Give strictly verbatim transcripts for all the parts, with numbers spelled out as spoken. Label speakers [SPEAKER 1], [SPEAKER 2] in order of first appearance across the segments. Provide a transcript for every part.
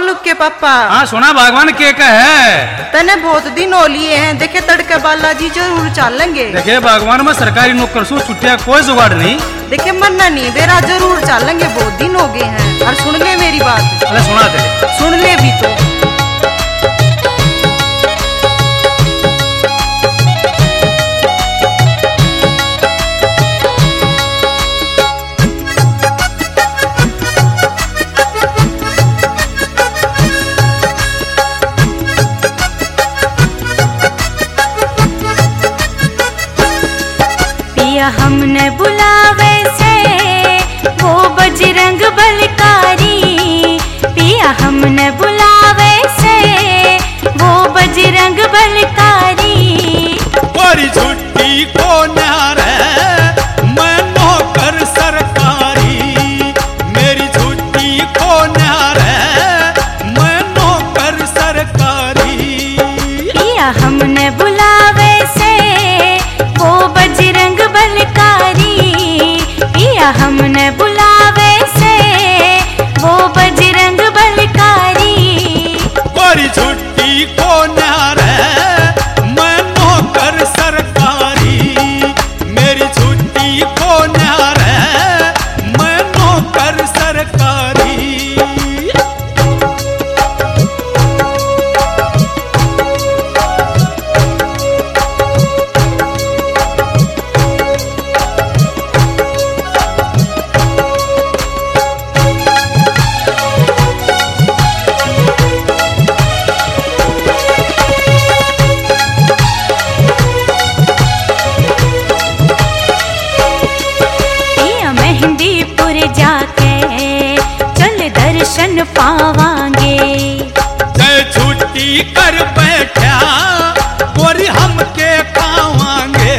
[SPEAKER 1] गोलू के पापा।
[SPEAKER 2] हाँ सुना भगवान के का है।
[SPEAKER 1] तने बहुत दिन हो लिए हैं, देखे तड़के बालाजी जरूर चलेंगे।
[SPEAKER 2] देखे भगवान में सरकारी नौकर सु छुट्टियां कोई जुगाड़ नहीं।
[SPEAKER 1] देखे मरना नहीं बेरा जरूर चलेंगे, बहुत दिन हो गए हैं। और सुन ले मेरी बात।
[SPEAKER 2] अरे सुना दे।
[SPEAKER 1] सुन ले भी तो।
[SPEAKER 3] हमने बुलावे से वो बजरंग बलकारी, पिया हमने बुलावे से वो बजरंग बलकारी।
[SPEAKER 4] बड़ी छुट्टी को न्यारे मैं नौकर सरकारी, मेरी छुट्टी को न्यारे मैं नौकर सरकारी।
[SPEAKER 3] पिया हमने बुलावे से वो बजरंग बलकारी, पिया हमने बुलावे से वो बजरंग बलकारी।
[SPEAKER 4] बड़ी छुट्टी को न्यारे मैं नौकर सरकारी, मेरी छुट्टी को न्यारे मैं नौकर सरकारी।
[SPEAKER 3] जाके चल दर्शन पावांगे।
[SPEAKER 4] जय छुट्टी कर बैठा गोरी हमके खावांगे।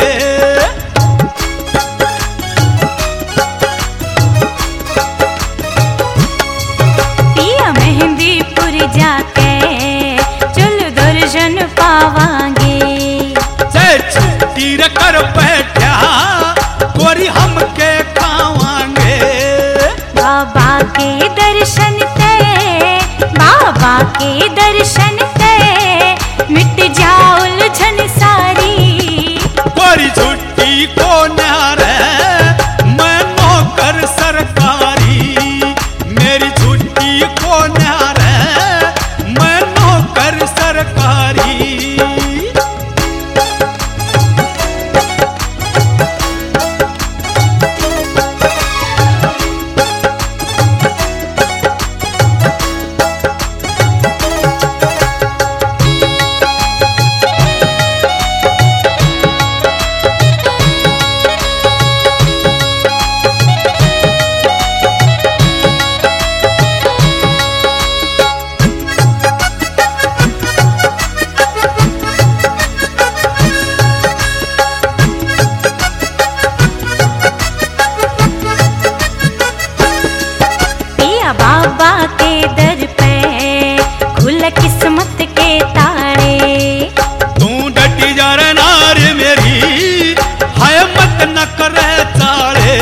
[SPEAKER 3] पिया मेहंदीपुर जाके चल दर्शन पावांगे।
[SPEAKER 4] जय छुट्टी कर बैठा गोरी हमके खावांगे।
[SPEAKER 3] बाबा के दर्शन ते, बाबा के दर्शन ते मिट जाओ उलझन सारी।
[SPEAKER 4] बड़ी छुट्टी को न्यारे मैं नौकर सरकारी, मेरी छुट्टी को न्यारे मैं नौकर सरकारी।
[SPEAKER 3] बाबा के दर पे खुल किस्मत के तारे।
[SPEAKER 4] तू डटी जा रे नार मेरी हाय मत न करे चाले।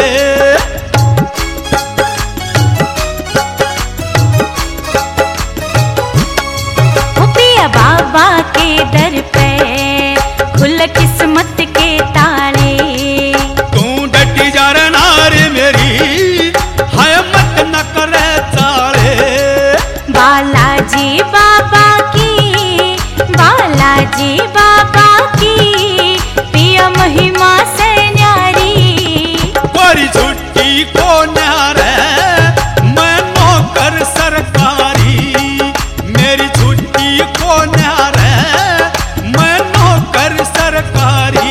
[SPEAKER 3] पिया बाबा के दर पे खुल किस्मत के तारे।
[SPEAKER 4] तू डटी जा रे नार मेरी हाय मत न करे चाले।
[SPEAKER 3] बालाजी बाबा की, बालाजी बाबा की पिया महिमा से न्यारी।
[SPEAKER 4] बड़ी छुट्टी को न्यारे मैं नौकर सरकारी, मेरी छुट्टी को न्यारे मैं नौकर सरकारी।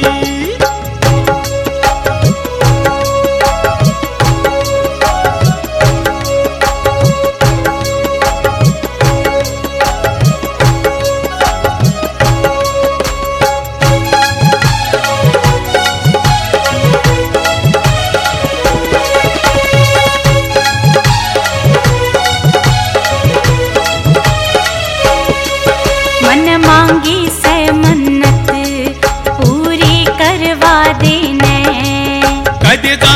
[SPEAKER 3] मन मांगी से मन्नत पूरी करवा देने।
[SPEAKER 4] कद